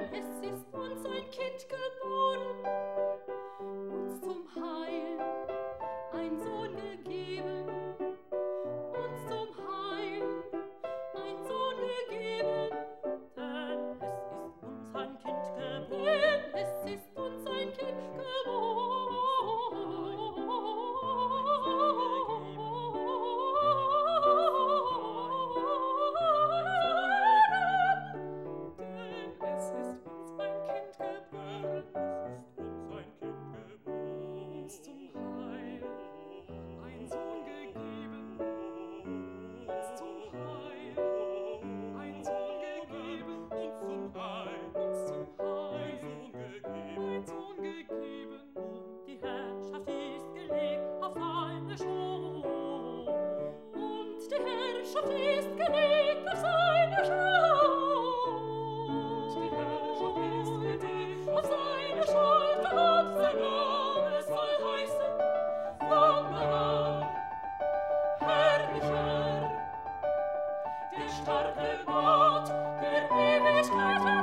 es ist uns ein Kind geboren, uns zum Heil ein Sohn gegeben, uns zum Heil ein Sohn gegeben. Denn es ist uns ein Kind geboren, es ist uns ein Kind geboren. Ist gelegt auf seine Schulter und sein Name soll heißen Wunderbar, herrlicher, der starke Gott der Ewigkeit.